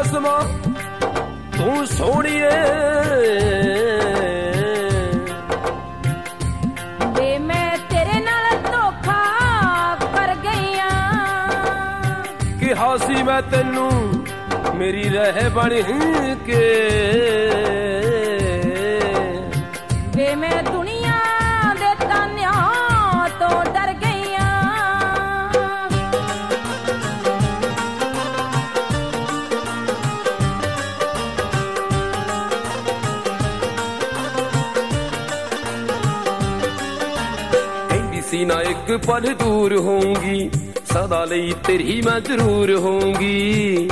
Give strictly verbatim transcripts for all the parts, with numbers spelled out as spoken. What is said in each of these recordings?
ਕਸਮਾਂ ਤੂੰ ਸੋਹਣੀਏ ਵੇ ਮੈਂ ਤੇਰੇ ਨਾਲ ਧੋਖਾ ਕਰ ਗਈ ਆਂ ਕਿਹਾ ਸੀ ਮੈਂ ਤੈਨੂੰ ਮੇਰੀ ਰਹਿ ਬਣ ਕੇ ਵੇ ਮੈਂ ਦੁਨੀਆ ਦੇ ਤਾਨਿਆਂ ਤੋਂ ਡਰ ਗਈ ਆਂ ਕਹਿੰਦੀ ਸੀ ਨਾ ਇੱਕ ਪਲ ਦੂਰ ਹੋਊਂਗੀ ਸਦਾ ਲਈ ਤੇਰੀ ਮੈਂ ਜ਼ਰੂਰ ਹੋਊਂਗੀ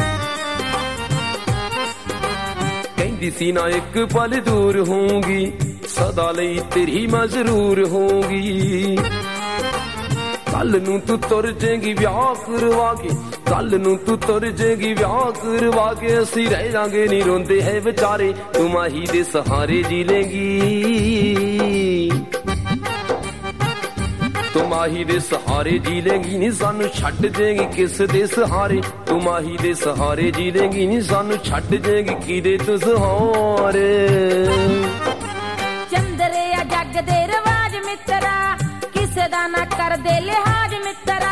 ਕਹਿੰਦੀ ਸੀ ਨਾ ਇੱਕ ਪਲ ਦੂਰ ਹੋਊਂਗੀ ਸਦਾ ਲਈ ਤੇਰੀ ਮੈਂ ਜ਼ਰੂਰ ਹੋਊਂਗੀ ਕੱਲ ਨੂੰ ਤੂੰ ਤੁਰ ਜਾਏਂਗੀ ਵਿਆਹ ਕਰਵਾ ਕੇ ਕੱਲ ਨੂੰ ਤੂੰ ਤੁਰ ਜਾਏਂਗੀ ਵਿਆਹ ਕਰਵਾ ਕੇ ਅਸੀਂ ਰਹਿ ਜਾਾਂਗੇ ਨੀ ਰੋਂਦੇ ਹੈ ਵਿਚਾਰੇ ਤੂੰ ਮਾਹੀ ਦੇ ਸਹਾਰੇ ਜੀ ਲੇਂਗੀ ਤੂੰ ਮਾਹੀ ਦੇ ਸਹਾਰੇ ਜੀ ਲੇਂਗੀ ਨੀ ਸਾਨੂੰ ਛੱਡ ਜਾਏਂਗੀ ਕਿਸ ਦੇ ਸਹਾਰੇ ਤੂੰ ਮਾਹੀ ਦੇ ਸਹਾਰੇ ਜੀ ਲੇਂਗੀ ਨੀ ਸਾਨੂੰ ਛੱਡ ਜਾਏਂਗੀ ਕਿਦੇ ਤੂੰ ਸਹਾਰੇ ਚੰਦਰੇ ਆ ਜੱਗ ਦੇ ਰਿਵਾਜ ਮਿੱਤਰਾ ਕਿਸੇ ਦਾ ਨਾ ਕਰਦੇ ਲਿਹਾਜ਼ ਮਿੱਤਰਾ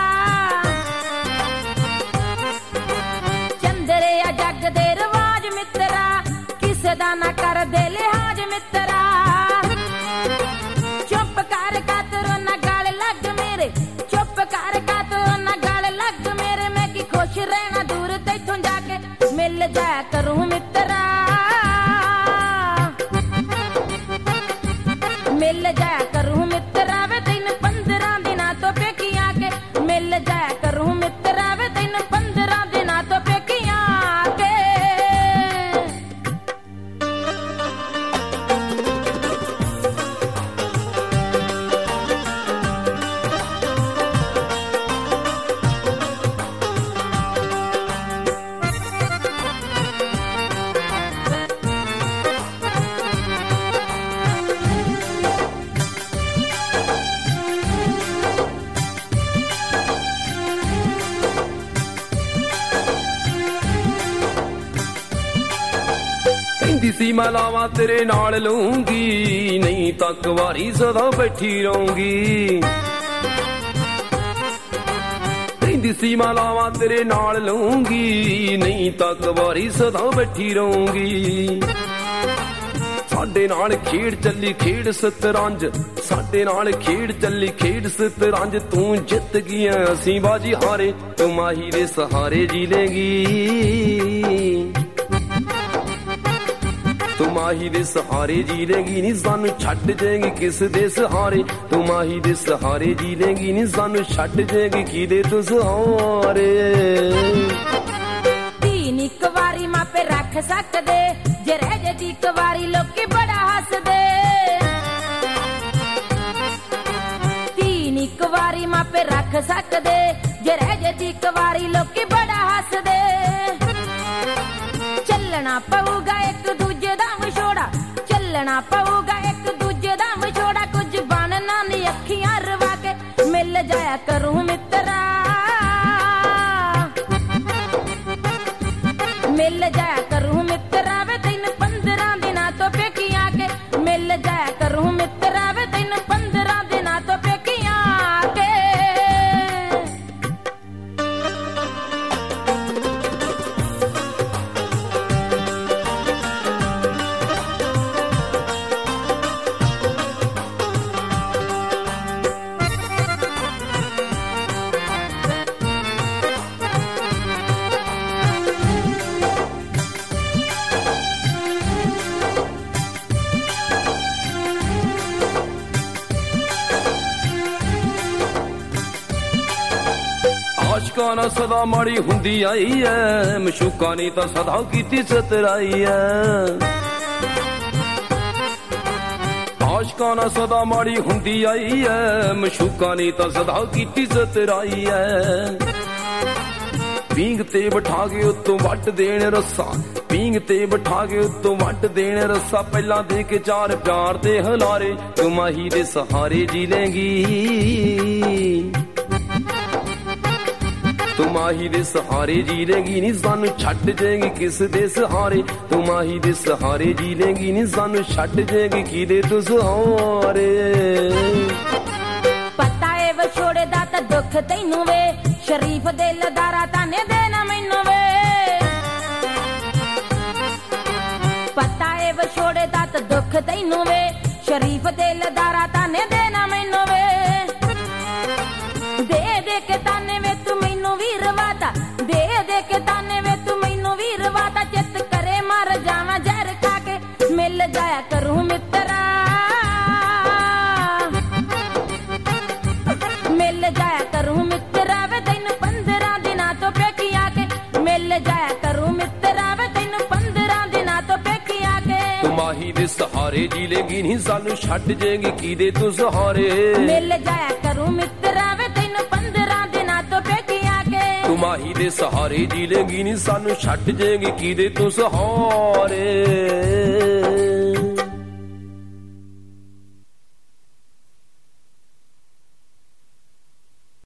ਚੰਦਰੇ ਆ ਜੱਗ ਦੇ ਰਿਵਾਜ ਮਿੱਤਰਾ ਕਿਸੇ ਦਾ ਨਾ ਕਰਦੇ ਲਿਹਾਜ਼ ਮਿੱਤਰਾ ਚੁੱਪ ਕਰ ਕਾਤਰੋਂ ਨਾ ਗਲ ਲੱਗ ਮੇਰੇ ਚੁੱਪ ਕਰ ਕਾਤਰੋਂ ਨਾ ਗਲ ਲੱਗ ਮੇਰੇ ਮੈਂ ਕੀ ਖੁਸ਼ ਰਹਿਣਾ ਦੂਰ ਤੈਥੋਂ ਜਾ ਕੇ ਮਿਲ ਜਾ ਕਰੂੰ ਮਿੱਤਰਾ ਮਿਲ ਜਾਇਆ ਕਰੂੰ ਮਿੱਤਰਾ ਵੇ ਤੈਨੂੰ ਪੰਦਰਾਂ ਦਿਨਾਂ ਤੋਂ ਪੇਕੀਆਂ ਕੇ ਮਿਲ ਜਾਇਆ ਕਰੂੰ ਮਿੱਤਰਾ ਵੇ ਤੈਨੂੰ ਪੰਦਰਾਂ ਦਿਨਾਂ ਤੋਂ ਪੇਕੀਆਂ ਕੇ ਕਹਿੰਦੀ ਸੀ ਮੈਂ ਲਾਵਾਂ ਤੇਰੇ ਨਾਲ ਲਊਂਗੀ ਨਹੀਂ ਤਾਂ ਕੁਵਾਰੀ ਸਦਾ ਬੈਠੀ ਰਹੂੰਗੀ ਕਹਿੰਦੀ ਸੀ ਮੈਂ ਲਾਵਾਂ ਤੇਰੇ ਨਾਲ ਲਊਂਗੀ ਨਹੀਂ ਤਾਂ ਕੁਵਾਰੀ ਸਦਾ ਬੈਠੀ ਰਹੂੰਗੀ ਸਾਡੇ ਨਾਲ ਖੇਡ ਚੱਲੀ ਖੇਡ ਸਤਰੰਜ ਸਾਡੇ ਨਾਲ ਖੇਡ ਚੱਲੀ ਖੇਡ ਸਤਰੰਜ ਤੂੰ ਜਿੱਤ ਗਈਆਂ ਅਸੀਂ ਬਾਜੀ ਹਾਰੇ ਤੂੰ ਮਾਹੀ ਦੇ ਸਹਾਰੇ ਜੀ ਲੇਂਗੀ ਤੂੰ ਮਾਹੀ ਦੇ ਸਹਾਰੇ ਜੀ ਲੇਂਗੀ ਨੀ ਸਾਨੂੰ ਛੱਡ ਜਾਏਂਗੀ ਕਿਸ ਦੇ ਸਹਾਰੇ ਤੂੰ ਮਾਹੀ ਦੇ ਸਹਾਰੇ ਜੀ ਲੇਂਗੀ ਨੀ ਸਾਨੂੰ ਛੱਡ ਜਾਏਂਗੀ ਕਿਦੇ ਤੂੰ ਸਹਾਰੇ ਤੀਨ ਇੱਕ ਵਾਰੀ ਮਾਪੇ ਰੱਖ ਸਕਦੇ ਜੇ ਰਹਿ ਜੇ ਦੀ ਇੱਕ ਵਾਰੀ ਲੋਕੀ ਬੜਾ ਹੱਸਦੇ ਤੀਨ ਇੱਕ ਵਾਰੀ ਮਾਪੇ ਰੱਖ ਸਕਦੇ ਜੇ ਰਹਿ ਜੇ ਦੀ ਇੱਕ ਵਾਰੀ ਲੋਕੀ ਬੜਾ ਹੱਸਦੇ ਚੱਲਣਾ ਪਊਗਾ ਇੱਕ ਦੂਜੇ ਦਾ ਵਿਛੋੜਾ ਚੱਲਣਾ ਪਊਗਾ ਇੱਕ ਦੂਜੇ ਦਾ ਵਿਛੋੜਾ ਕੁਝ ਬਣਨਾ ਨੀ ਅੱਖੀਆਂ ਰਵਾ ਕੇ ਮਿਲ ਜਾਇਆ ਕਰੂੰ ਮਿੱਤਰਾ ਮਿਲ ਜਾਇਆ ਕਰੂੰ ਮਿੱਤਰਾ ਵੇ ਤੈਨੂੰ ਪੰਦਰਾਂ ਦਿਨਾਂ ਤੋਂ ਪੇਕੀਆਂ ਕੇ ਮਿਲ ਜਾਇਆ ਕਰੂੰ ਮਿੱਤਰਾ ਵੇ ਤੈਨੂੰ ਪੰਦਰਾਂ ਦਿਨਾਂ ਤੋਂ ਪੇਕੀਆਂ ਕੇ ਆਸ਼ਕਾਂ ਨਾਲ ਸਦਾ ਮਾੜੀ ਹੁੰਦੀ ਆਈ ਐ ਮਸ਼ੂਕਾਂ ਨੇ ਤਾਂ ਸਦਾ ਕੀਤੀ ਸਤਰਾਈ ਐ ਆਸ਼ਕਾਂ ਨਾਲ ਸਦਾ ਮਾੜੀ ਹੁੰਦੀ ਆਈ ਐ ਮਸ਼ੂਕਾਂ ਨੇ ਤਾਂ ਸਦਾ ਕੀਤੀ ਸਤਰਾਈ ਐ ਪੀਂਗ ਤੇ ਬਿਠਾ ਕੇ ਉੱਤੋਂ ਵੱਟ ਦੇਣ ਰੱਸਾ ਪੀਂਗ ਤੇ ਬਿਠਾ ਕੇ ਉੱਤੋਂ ਵੱਟ ਦੇਣ ਰੱਸਾ ਪਹਿਲਾਂ ਦੇ ਕੇ ਚਾਰ ਪਿਆਰ ਦੇ ਹਲਾਰੇ ਤੂੰ ਮਾਹੀ ਦੇ ਸਹਾਰੇ ਜੀ ਲੇਂਗੀ ਤੂੰ ਮਾਹੀ ਦੇ ਸਹਾਰੇ ਜੀ ਲੇਗੀ ਨੀ ਸਾਨੂੰ ਛੱਡ ਜੇਗੀ ਕਿਸ ਦੇ ਸਹਾਰੇ ਤੂੰ ਮਾਹੀ ਦੇ ਸਹਾਰੇ ਜੀ ਲੇਗੀ ਨੀ ਸਾਨੂੰ ਛੱਡ ਜੇਗੀ ਕਿਦੇ ਤੂੰ ਸਹਾਰੇ ਪਤਾ ਏ ਵਿਛੋੜੇ ਦਾ ਤਾਂ ਦੁੱਖ ਤੈਨੂੰ ਵੇ ਸ਼ਰੀਫ ਦਿਲਦਾਰਾ ਤਾਨੇ ਦੇਣਾ ਮੈਨੂੰ ਵੇ ਪਤਾ ਏ ਵਿਛੋੜੇ ਦਾ ਤਾਂ ਦੁੱਖ ਤੈਨੂੰ ਵੇ ਸ਼ਰੀਫ ਦਿਲਦਾਰਾ ਤਾਨੇ ਦੇਣਾ ਮੈਨੂੰ ਵੇ ਦੇ ਦੇ ਕੇ ਤਾਨੇ ਵੇ ਤੂੰ ਮੈਨੂੰ ਵੀ ਰਵਾਤਾ ਦੇ ਦੇ ਕੇ ਤਾਨੇ ਵੇ ਤੂੰ ਮੈਨੂੰ ਵੀ ਰਵਾਤਾ ਚਿੱਤ ਕਰੇ ਮਰ ਜਾਵਾਂ ਜ਼ਹਿਰ ਖਾ ਕੇ ਮਿਲ ਜਾਇਆ ਕਰੂੰ ਮਿੱਤਰਾ ਮਿਲ ਜਾਇਆ ਕਰੂੰ ਮਿੱਤਰਾ ਵੇ ਤੈਨੂੰ ਪੰਦਰਾਂ ਦਿਨਾਂ ਤੋਂ ਪੇਕੀ ਆ ਕੇ ਮਿਲ ਜਾਇਆ ਕਰੂੰ ਮਿੱਤਰਾ ਵੇ ਤੈਨੂੰ ਪੰਦਰਾਂ ਦਿਨਾਂ ਤੋਂ ਪੇਕੀ ਆ ਕੇ ਤੂੰ ਮਾਹੀ ਦੇ ਸਹਾਰੇ ਜੀ ਲੇਗੀ ਨੀ ਸਾਨੂੰ ਛੱਡ ਜੇਗੀ ਕਿਦੇ ਤੂੰ ਸਹਾਰੇ ਮਿਲ ਜਾਇਆ ਕਰੂੰ ਮਿੱਤਰਾ ਵੇ ਤੈਨੂੰ ਪੰਦਰਾਂ ਦਿਨਾਂ ਤੋਂ ਪੇਕੀ ਆ ਕੇ ਤੂੰ ਮਾਹੀ ਦੇ ਸਹਾਰੇ ਜੀ ਲੇਗੀ ਨੀ ਸਾਨੂੰ ਛੱਡ ਜੇਗੀ ਕਿਦੇ ਤੂੰ ਸਹਾਰੇ